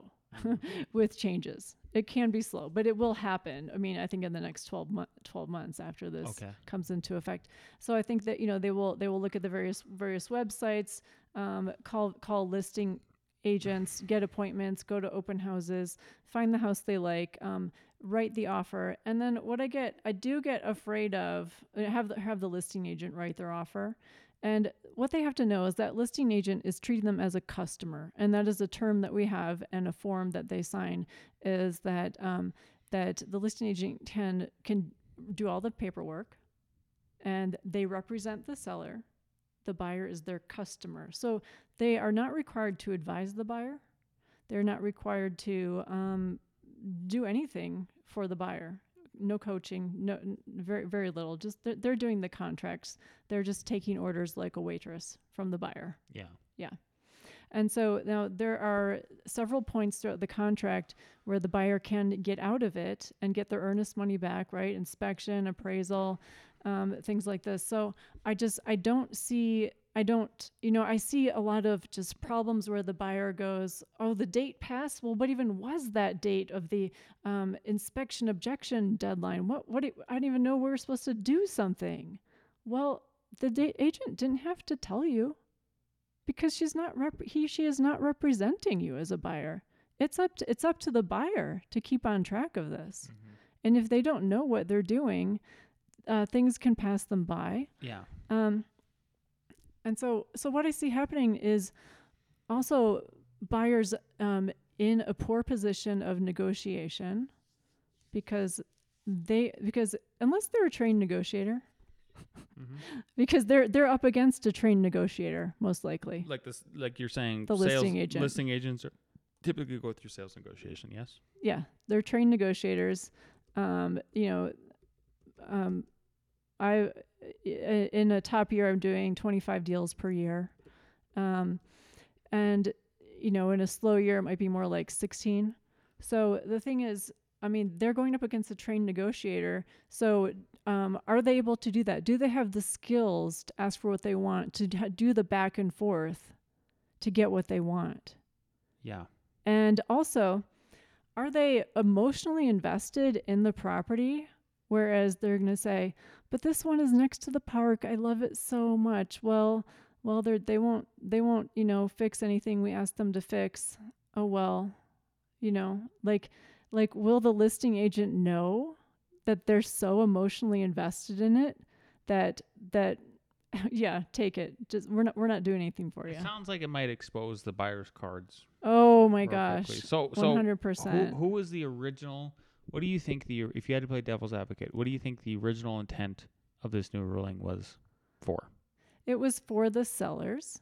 Speaker 3: with changes. It can be slow, but it will happen. I mean, I think in the next twelve, mo- twelve months after this
Speaker 2: okay.
Speaker 3: comes into effect. So I think that, you know, they will they will look at the various various websites, um, call call listing agents, get appointments, go to open houses, find the house they like, um, write the offer. And then what I get, I do get afraid of, have the, have the listing agent write their offer. And what they have to know is that listing agent is treating them as a customer. And that is a term that we have and a form that they sign, is that um, that the listing agent can can do all the paperwork and they represent the seller. The buyer is their customer. So they are not required to advise the buyer. They're not required to um, do anything for the buyer. No coaching, no n- very very little. Just they're, they're doing the contracts. They're just taking orders like a waitress from the buyer.
Speaker 2: Yeah.
Speaker 3: Yeah. And so now there are several points throughout the contract where the buyer can get out of it and get their earnest money back, right? Inspection, appraisal, um, things like this. So I just, I don't see, I don't, you know, I see a lot of just problems where the buyer goes, oh, the date passed. Well, what even was that date of the um, inspection objection deadline? What, what, do, I didn't even know we were supposed to do something. Well, the da- agent didn't have to tell you. Because she's not rep- he she is not representing you as a buyer. It's up to, it's up to the buyer to keep on track of this. Mm-hmm. And if they don't know what they're doing, uh, things can pass them by.
Speaker 2: Yeah.
Speaker 3: Um. And so so what I see happening is also buyers um in a poor position of negotiation, because they because unless they're a trained negotiator. Mm-hmm. Because they're they're up against a trained negotiator, most likely.
Speaker 2: Like this, like you're saying,
Speaker 3: the
Speaker 2: sales,
Speaker 3: listing agent.
Speaker 2: Listing agents are typically go through sales negotiation. Yes.
Speaker 3: Yeah, they're trained negotiators. Um, you know, um, I in a top year I'm doing twenty-five deals per year, um, and you know, in a slow year it might be more like sixteen. So the thing is, I mean, they're going up against a trained negotiator. So um, are they able to do that? Do they have the skills to ask for what they want, to d- do the back and forth to get what they want?
Speaker 2: Yeah.
Speaker 3: And also, are they emotionally invested in the property? Whereas they're going to say, but this one is next to the park. I love it so much. Well, well, they they won't, they won't, you know, fix anything we ask them to fix. Oh, well, you know, like, like, will the listing agent know that they're so emotionally invested in it that, that, yeah, take it. Just, we're not, we're not doing anything for you.
Speaker 2: It sounds like it might expose the buyer's cards.
Speaker 3: Oh my
Speaker 2: real
Speaker 3: gosh.
Speaker 2: quickly. So, so
Speaker 3: one hundred percent.
Speaker 2: Who, who was the original? What do you think the, if you had to play devil's advocate, what do you think the original intent of this new ruling was for?
Speaker 3: It was for the sellers.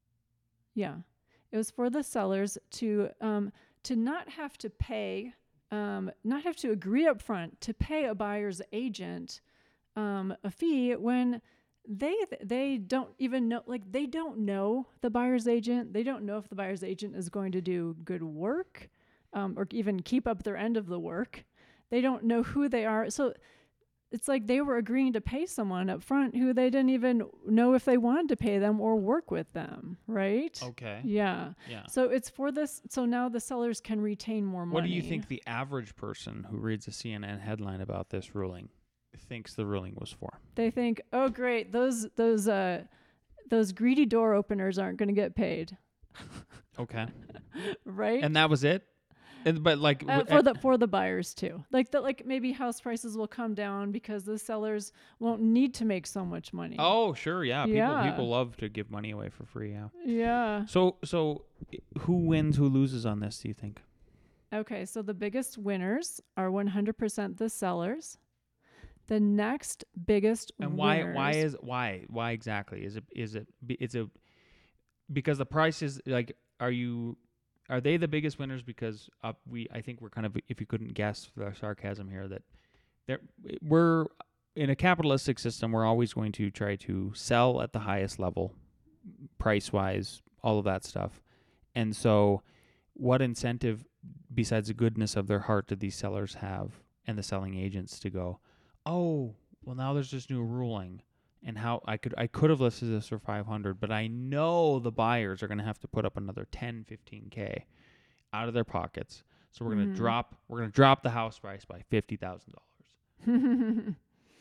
Speaker 3: Yeah. It was for the sellers to, um, to not have to pay, um, not have to agree up front to pay a buyer's agent, um, a fee when they, they don't even know, like they don't know the buyer's agent. They don't know if the buyer's agent is going to do good work, um, or even keep up their end of the work. They don't know who they are. So it's like they were agreeing to pay someone up front who they didn't even know if they wanted to pay them or work with them, right?
Speaker 2: Okay.
Speaker 3: Yeah.
Speaker 2: Yeah.
Speaker 3: So it's for this. So now the sellers can retain more money.
Speaker 2: What do you think the average person who reads a C N N headline about this ruling thinks the ruling was for?
Speaker 3: They think, oh, great, those those uh those greedy door openers aren't going to get paid.
Speaker 2: Okay.
Speaker 3: Right.
Speaker 2: And that was it. And, but like
Speaker 3: uh, for the for the buyers too, like that, like maybe house prices will come down because the sellers won't need to make so much money.
Speaker 2: Oh, sure, yeah. People
Speaker 3: Yeah.
Speaker 2: people love to give money away for free. Yeah.
Speaker 3: Yeah.
Speaker 2: So so, who wins? Who loses on this? Do you think?
Speaker 3: Okay, so the biggest winners are one hundred percent the sellers. The next biggest
Speaker 2: And why
Speaker 3: winners,
Speaker 2: why is why why exactly is it is it it's a because the price is like are you are they the biggest winners because uh, we I think we're kind of if you couldn't guess the sarcasm here that there we're in a capitalistic system we're always going to try to sell at the highest level price wise all of that stuff and so what incentive besides the goodness of their heart did these sellers have and the selling agents to go oh well now there's this new ruling and how I could I could have listed this for five hundred, but I know the buyers are going to have to put up another ten, fifteen K out of their pockets. So we're going to
Speaker 3: Mhm.
Speaker 2: drop we're going to drop the house price by fifty thousand dollars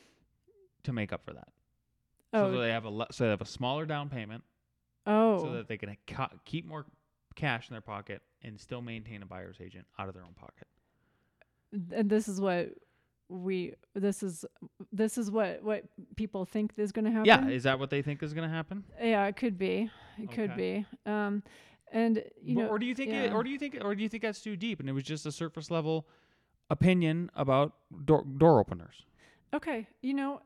Speaker 2: to make up for that.
Speaker 3: oh,
Speaker 2: So they have a le- so they have a smaller down payment
Speaker 3: oh,
Speaker 2: so that they can ca- keep more cash in their pocket and still maintain a buyer's agent out of their own pocket.
Speaker 3: and this is what we this is this is what what people think is going to happen.
Speaker 2: Yeah, is that what they think is going to happen?
Speaker 3: Yeah, it could be. It could
Speaker 2: Okay.
Speaker 3: be. Um, and you
Speaker 2: But-
Speaker 3: know,
Speaker 2: or do you think it,
Speaker 3: yeah.
Speaker 2: or do you think or do you think that's too deep and it was just a surface level opinion about door door openers?
Speaker 3: Okay, you know,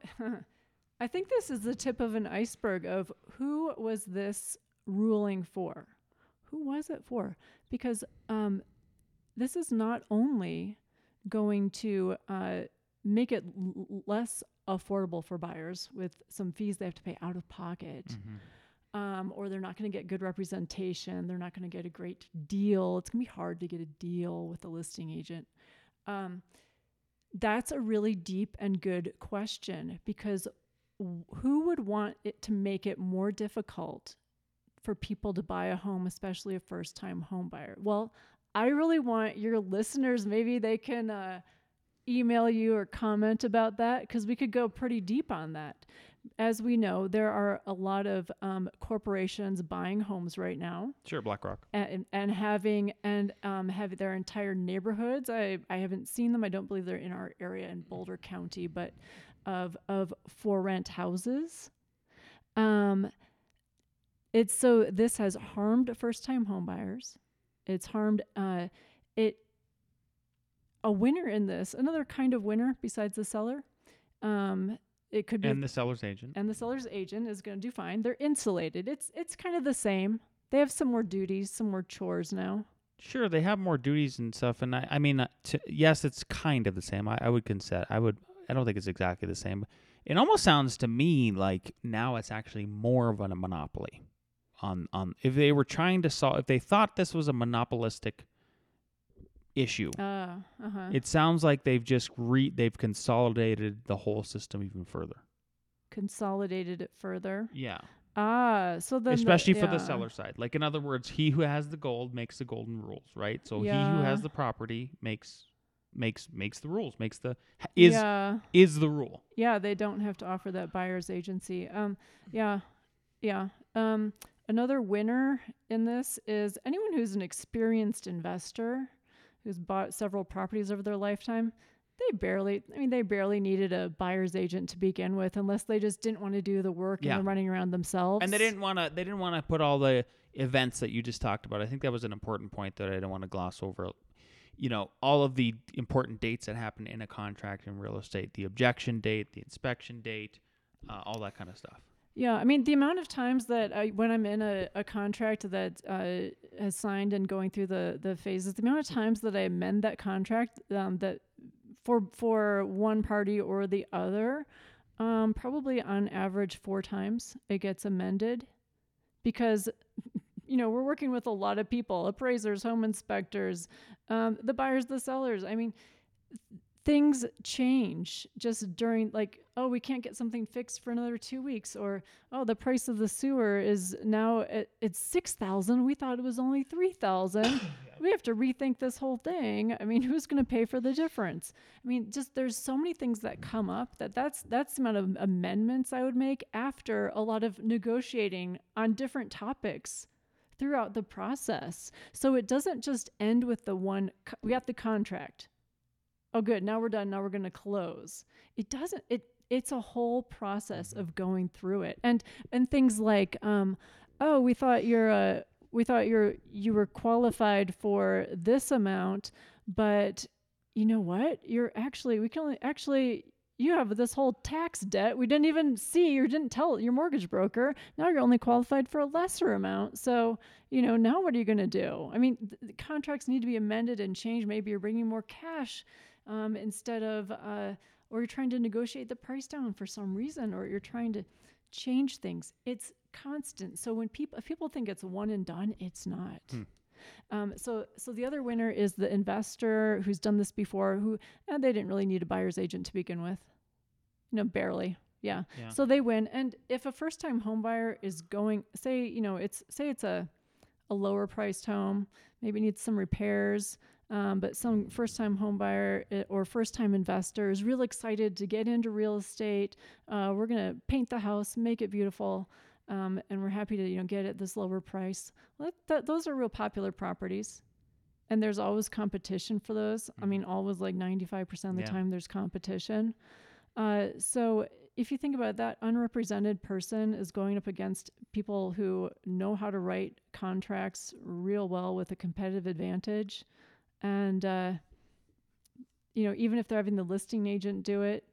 Speaker 3: I think this is the tip of an iceberg of who was this ruling for? Who was it for? Because um, this is not only going to uh, make it l- less affordable for buyers with some fees they have to pay out of pocket,
Speaker 2: Mm-hmm.
Speaker 3: um, or they're not going to get good representation. They're not going to get a great deal. It's going to be hard to get a deal with a listing agent. Um, that's a really deep and good question because w- who would want it to make it more difficult for people to buy a home, especially a first-time home buyer? Well, I really want your listeners, maybe they can uh, email you or comment about that because we could go pretty deep on that. As we know, there are a lot of um, corporations buying homes right now.
Speaker 2: Sure, BlackRock.
Speaker 3: And, and having and um, have their entire neighborhoods. I, I haven't seen them. I don't believe they're in our area in Boulder County, but of of for rent houses. Um, it's so this has harmed first time home buyers. It's harmed uh, it. A winner in this, another kind of winner besides the seller. Um, it could be
Speaker 2: And the seller's agent.
Speaker 3: and the seller's agent is going to do fine. They're insulated. It's it's kind of the same. They have some more duties, some more chores now.
Speaker 2: Sure, they have more duties and stuff, and I, I mean, uh, to, yes, it's kind of the same. I, I would consent. I would. I don't think it's exactly the same. It almost sounds to me like now it's actually more of a monopoly. On on if they were trying to solve, if they thought this was a monopolistic issue,
Speaker 3: Uh, uh-huh.
Speaker 2: it sounds like they've just re they've consolidated the whole system even further.
Speaker 3: Consolidated it further.
Speaker 2: Yeah.
Speaker 3: Ah, so then
Speaker 2: especially
Speaker 3: the,
Speaker 2: for the
Speaker 3: yeah.
Speaker 2: seller side. Like, in other words, he who has the gold makes the golden rules, right? So he who
Speaker 3: Yeah.
Speaker 2: has the property makes makes makes the rules, makes the is
Speaker 3: yeah.
Speaker 2: is the rule.
Speaker 3: Yeah, they don't have to offer that buyer's agency. Um, yeah, yeah. Um, another winner in this is anyone who's an experienced investor who's bought several properties over their lifetime. They barely, I mean, they barely needed a buyer's agent to begin with, unless they just didn't want to do the work
Speaker 2: Yeah.
Speaker 3: and the running around themselves.
Speaker 2: And they didn't want to. They didn't want to put all the events that you just talked about. I think that was an important point that I don't want to gloss over. You know, all of the important dates that happen in a contract in real estate: the objection date, the inspection date, uh, all that kind of stuff.
Speaker 3: Yeah, I mean, the amount of times that I, when I'm in a, a contract that uh, has signed and going through the the phases, the amount of times that I amend that contract um, that for for one party or the other, um, probably on average four times it gets amended, because you know we're working with a lot of people: appraisers, home inspectors, um, the buyers, the sellers. I mean, things change just during, like, oh, we can't get something fixed for another two weeks, or oh, the price of the sewer is now at, it's six thousand. We thought it was only three thousand. We have to rethink this whole thing. I mean, who's going to pay for the difference? I mean, just there's so many things that come up that that's that's the amount of amendments I would make after a lot of negotiating on different topics throughout the process. So it doesn't just end with the one. Co- we got the contract. Oh, good. Now we're done. Now we're going to close. It doesn't, it, it's a whole process
Speaker 2: Mm-hmm.
Speaker 3: of going through it. And, and things like, um, oh, we thought you're, uh, we thought you're, you were qualified for this amount, but you know what? You're actually, we can only actually, you have this whole tax debt we didn't even see or didn't tell your mortgage broker. Now you're only qualified for a lesser amount. So, you know, now what are you going to do? I mean, th- the contracts need to be amended and changed. Maybe you're bringing more cash um, instead of, uh, or you're trying to negotiate the price down for some reason, or you're trying to change things. It's constant. So when people, if people think it's one and done, it's not.
Speaker 2: Hmm.
Speaker 3: Um, so, so the other winner is the investor who's done this before, who eh, they didn't really need a buyer's agent to begin with. No, barely. Yeah.
Speaker 2: Yeah.
Speaker 3: So they win. And if a first-time home buyer is going, say, you know, it's say it's a a lower priced home, maybe needs some repairs, um, but some first-time home buyer or first-time investor is real excited to get into real estate. Uh, we're gonna paint the house, make it beautiful. Um, and we're happy to, you know, get it this lower price. Well, that, that, those are real popular properties, and there's always competition for those. Mm-hmm. I mean, always like ninety-five percent of the yeah. time there's competition. Uh, so if you think about it, that unrepresented person is going up against people who know how to write contracts real well with a competitive advantage. And, uh, you know, even if they're having the listing agent do it,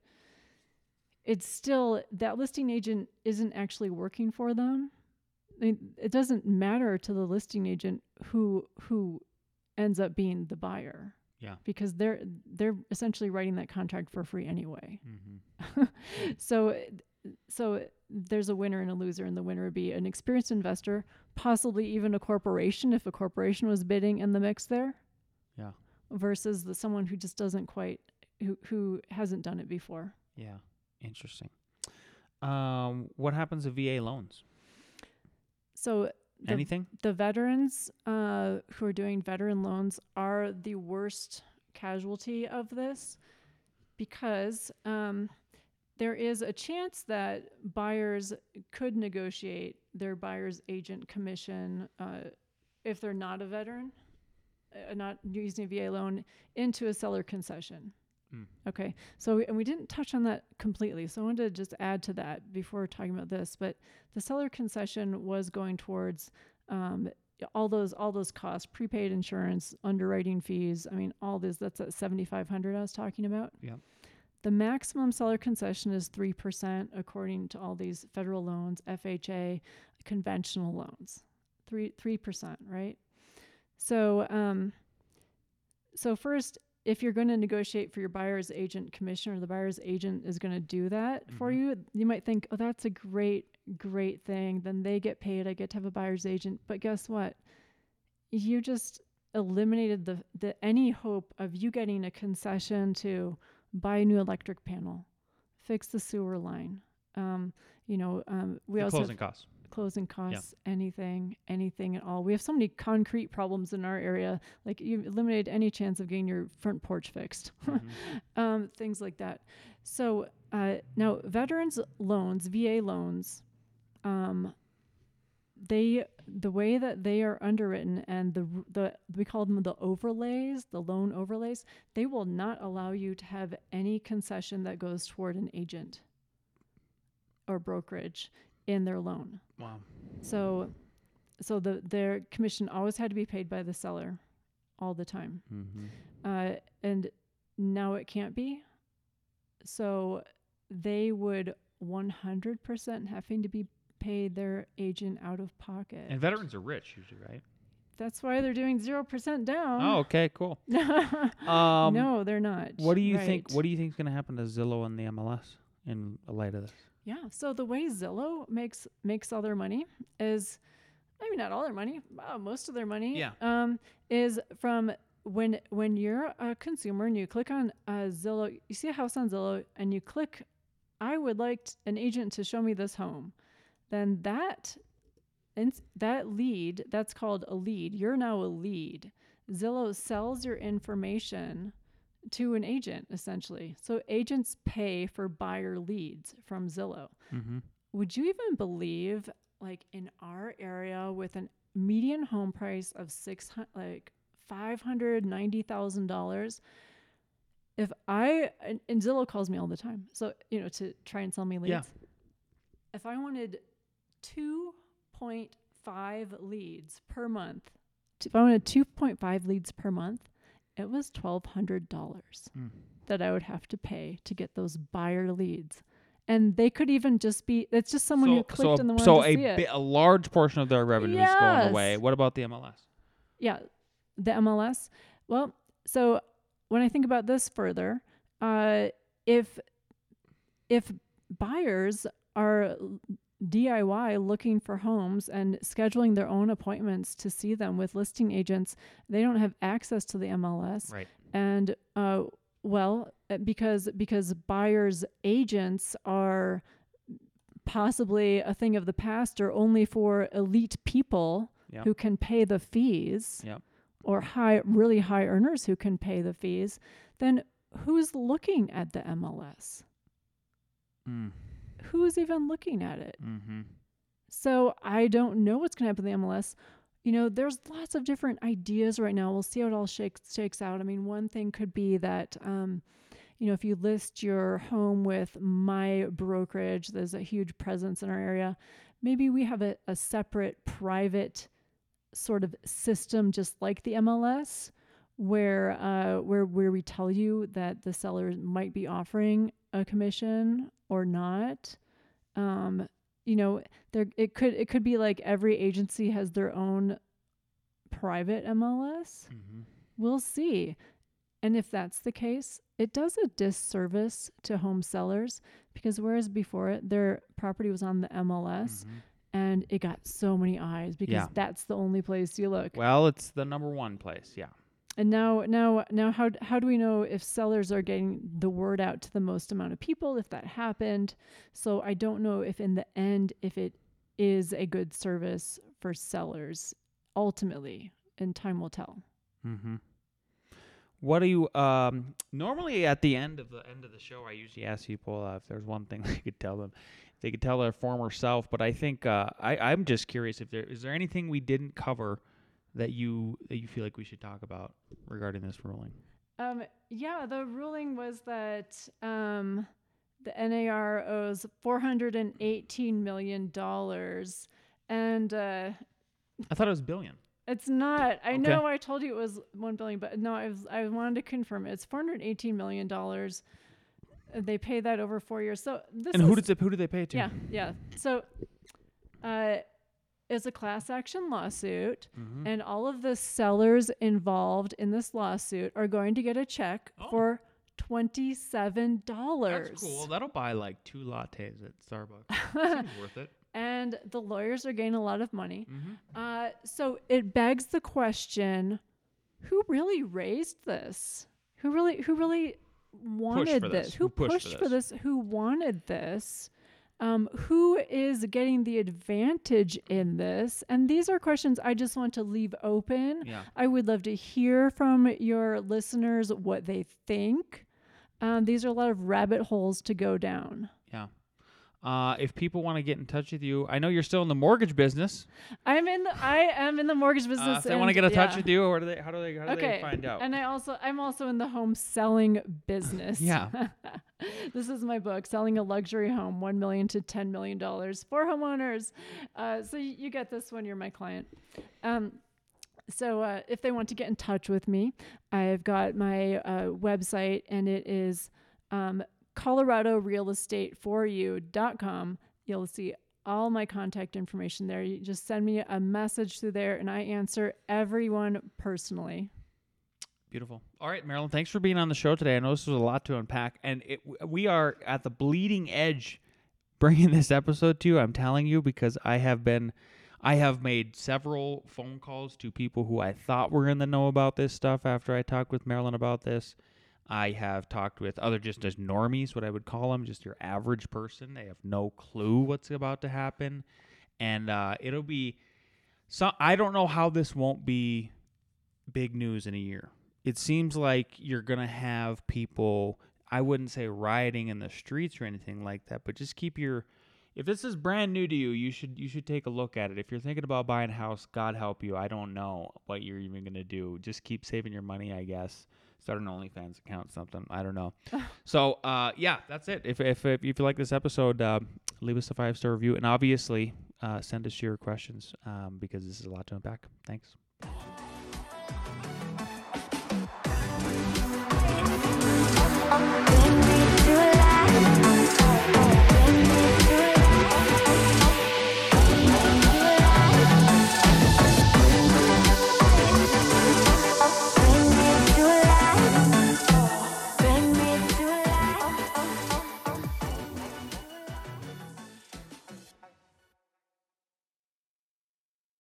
Speaker 3: it's still, that listing agent isn't actually working for them. I mean, it doesn't matter to the listing agent who who ends up being the buyer.
Speaker 2: Yeah.
Speaker 3: Because they're they're essentially writing that contract for free anyway.
Speaker 2: Mm-hmm.
Speaker 3: so so there's a winner and a loser, and the winner would be an experienced investor, possibly even a corporation if a corporation was bidding in the mix there.
Speaker 2: Yeah.
Speaker 3: Versus the someone who just doesn't quite who who hasn't done it before.
Speaker 2: Yeah. Interesting. Um, what happens to V A loans?
Speaker 3: So the,
Speaker 2: anything?
Speaker 3: The veterans uh, who are doing veteran loans are the worst casualty of this, because um, there is a chance that buyers could negotiate their buyer's agent commission uh, if they're not a veteran, uh, not using a V A loan, into a seller concession. Mm. Okay, so and we didn't touch on that completely, so I wanted to just add to that before talking about this. But the seller concession was going towards um, all those all those costs, prepaid insurance, underwriting fees. I mean, all this. That's at seventy-five hundred I was talking about.
Speaker 2: Yeah.
Speaker 3: The maximum seller concession is three percent according to all these federal loans, F H A, conventional loans, three three percent, right? So, um, so first, if you're going to negotiate for your buyer's agent commission, or the buyer's agent is going to do that mm-hmm. for you, you might think, oh, that's a great, great thing. Then they get paid. I get to have a buyer's agent. But guess what? You just eliminated the, the any hope of you getting a concession to buy a new electric panel, fix the sewer line. Um, you know, um, we
Speaker 2: the
Speaker 3: also
Speaker 2: closing
Speaker 3: have
Speaker 2: costs.
Speaker 3: closing costs, yeah. anything, anything at all. We have so many concrete problems in our area. Like you've eliminated any chance of getting your front porch fixed, mm-hmm. um, things like that. So uh, now veterans loans, V A loans, um, they the way that they are underwritten and the the we call them the overlays, the loan overlays, they will not allow you to have any concession that goes toward an agent or brokerage in their loan.
Speaker 2: Wow.
Speaker 3: So so the their commission always had to be paid by the seller all the time.
Speaker 2: Mm-hmm.
Speaker 3: Uh, and now it can't be. So they would one hundred percent having to be pay their agent out of pocket.
Speaker 2: And veterans are rich usually, right?
Speaker 3: That's why they're doing zero percent down.
Speaker 2: Oh, okay, cool. um,
Speaker 3: no, they're not.
Speaker 2: What do you
Speaker 3: right.
Speaker 2: think? What do you think is going to happen to Zillow and the M L S in light of this?
Speaker 3: Yeah. So the way Zillow makes makes all their money is, maybe not all their money, uh, most of their money.
Speaker 2: Yeah.
Speaker 3: Um, is from when when you're a consumer and you click on uh, Zillow, you see a house on Zillow, and you click, I would like t- an agent to show me this home. Then that and that lead, that's called a lead. You're now a lead. Zillow sells your information to an agent, essentially. So agents pay for buyer leads from Zillow.
Speaker 2: Mm-hmm.
Speaker 3: Would you even believe, like in our area, with a median home price of six hundred, like five hundred ninety thousand dollars, if I and, and Zillow calls me all the time, so you know to try and sell me leads.
Speaker 2: Yeah.
Speaker 3: If I wanted two point five leads per month. If I wanted two point five leads per month, it was twelve hundred dollars
Speaker 2: mm.
Speaker 3: that I would have to pay to get those buyer leads. And they could even just be, it's just someone
Speaker 2: so,
Speaker 3: who clicked
Speaker 2: so,
Speaker 3: and the one
Speaker 2: so
Speaker 3: to
Speaker 2: a
Speaker 3: see it.
Speaker 2: bi- a large portion of their revenue
Speaker 3: yes.
Speaker 2: is going away. What about the M L S?
Speaker 3: Yeah, the M L S. Well, so when I think about this further, uh, if if buyers are D I Y looking for homes and scheduling their own appointments to see them with listing agents, they don't have access to the M L S.
Speaker 2: Right.
Speaker 3: And uh, well, because because buyers' agents are possibly a thing of the past or only for elite people
Speaker 2: yep.
Speaker 3: who can pay the fees,
Speaker 2: yep.
Speaker 3: or high, really high earners who can pay the fees, then who's looking at the M L S?
Speaker 2: Mm.
Speaker 3: Who's even looking at it?
Speaker 2: Mm-hmm.
Speaker 3: So I don't know what's going to happen to the M L S. You know, there's lots of different ideas right now. We'll see how it all shakes shakes out. I mean, one thing could be that, um, you know, if you list your home with my brokerage, there's a huge presence in our area. Maybe we have a, a separate private sort of system, just like the M L S, where uh, where where we tell you that the seller might be offering a commission or not. Um, you know, there it could it could be like every agency has their own private M L S.
Speaker 2: Mm-hmm.
Speaker 3: We'll see. And if that's the case, it does a disservice to home sellers, because whereas before it, their property was on the M L S
Speaker 2: Mm-hmm.
Speaker 3: and it got so many eyes because
Speaker 2: Yeah.
Speaker 3: that's the only place you look.
Speaker 2: Well, it's the number one place. Yeah.
Speaker 3: And now, now, now, how how do we know if sellers are getting the word out to the most amount of people, if that happened? So I don't know if in the end, if it is a good service for sellers ultimately, and time will tell.
Speaker 2: Mm-hmm. What do you, um, normally at the end of the end of the show, I usually ask people uh, if there's one thing they could tell them, if they could tell their former self, but I think, uh, I, I'm just curious if there, is there anything we didn't cover that you that you feel like we should talk about regarding this ruling?
Speaker 3: Um, yeah, the ruling was that um, the N A R owes four hundred eighteen million dollars, and uh,
Speaker 2: I thought it was billion.
Speaker 3: it's not. I
Speaker 2: Okay.
Speaker 3: know I told you it was one billion, but no, I was I wanted to confirm it. It's four hundred eighteen million dollars. They pay that over four years. So this
Speaker 2: And
Speaker 3: is,
Speaker 2: who did they, who did they pay it to?
Speaker 3: yeah, yeah. So, uh, it's a class action lawsuit.
Speaker 2: Mm-hmm.
Speaker 3: And all of the sellers involved in this lawsuit are going to get a check
Speaker 2: Oh.
Speaker 3: for twenty-seven dollars.
Speaker 2: That's cool. That'll buy like two lattes at Starbucks. Seems worth it.
Speaker 3: And the lawyers are getting a lot of money.
Speaker 2: Mm-hmm.
Speaker 3: Uh, so it begs the question, who really raised this? Who really who really wanted
Speaker 2: for
Speaker 3: this?
Speaker 2: this.
Speaker 3: Who,
Speaker 2: Who pushed
Speaker 3: pushed
Speaker 2: for
Speaker 3: for this? Who wanted this? Um, who is getting the advantage in this? And these are questions I just want to leave open.
Speaker 2: Yeah.
Speaker 3: I would love to hear from your listeners what they think. Um, these are a lot of rabbit holes to go down.
Speaker 2: Yeah. Uh, if people want to get in touch with you, I know you're still in the mortgage business.
Speaker 3: I'm in. The, I am in the mortgage business.
Speaker 2: Uh, if they want to get in
Speaker 3: yeah.
Speaker 2: touch with you, or do they? How do they? How do
Speaker 3: okay.
Speaker 2: they find out?
Speaker 3: And I also, I'm also in the home selling business.
Speaker 2: Yeah.
Speaker 3: This is my book, Selling a Luxury Home, one million to ten million dollars for homeowners. Uh, so you, you get this when you're my client. Um, so uh, if they want to get in touch with me, I've got my uh, website, and it is um, Colorado Real Estate For You dot com. You'll see all my contact information there. You just send me a message through there, and I answer everyone personally.
Speaker 2: Beautiful. All right, Marilyn, thanks for being on the show today. I know this was a lot to unpack, and it, we are at the bleeding edge bringing this episode to you, I'm telling you, because I have been, I have made several phone calls to people who I thought were in the know about this stuff after I talked with Marilyn about this. I have talked with other just as normies, what I would call them, just your average person. They have no clue what's about to happen, and uh, it'll be, so I don't know how this won't be big news in a year. It seems like you're going to have people, I wouldn't say rioting in the streets or anything like that, but just keep your, if this is brand new to you, you should you should take a look at it. If you're thinking about buying a house, God help you. I don't know what you're even going to do. Just keep saving your money, I guess. Start an OnlyFans account, something. I don't know. So, uh, yeah, that's it. If, if, if you like this episode, uh, leave us a five-star review. And obviously, uh, send us your questions um, because this is a lot to unpack. Thanks.